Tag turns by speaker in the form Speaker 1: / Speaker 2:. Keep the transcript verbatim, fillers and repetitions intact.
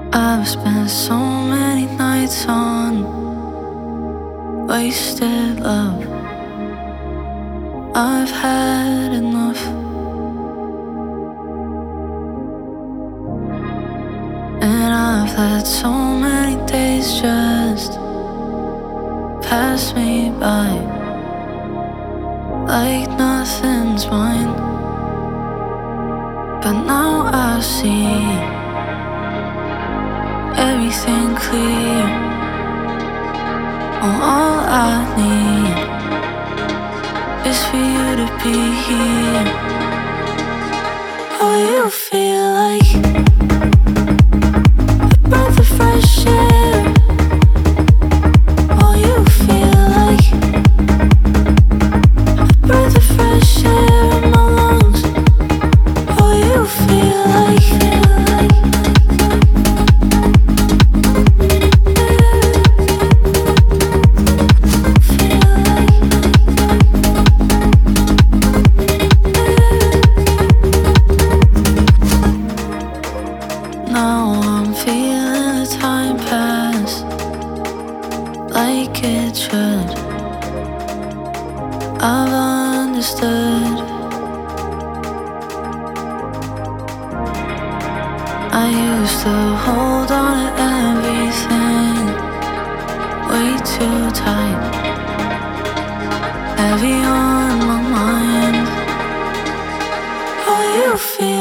Speaker 1: I've spent so many nights on wasted love. I've had enough, and I've let so many days just pass me by like nothing's mine. But now I see everything clear. Oh, all I need is for you to be here. Oh, you feel like a breath of fresh air. Oh, you feel like a breath of fresh air in my lungs. Oh, you feel like, feel like now I'm feeling the time pass like it should. I've understood. I used to hold on to everything way too tight, heavy on my mind. Oh, you feel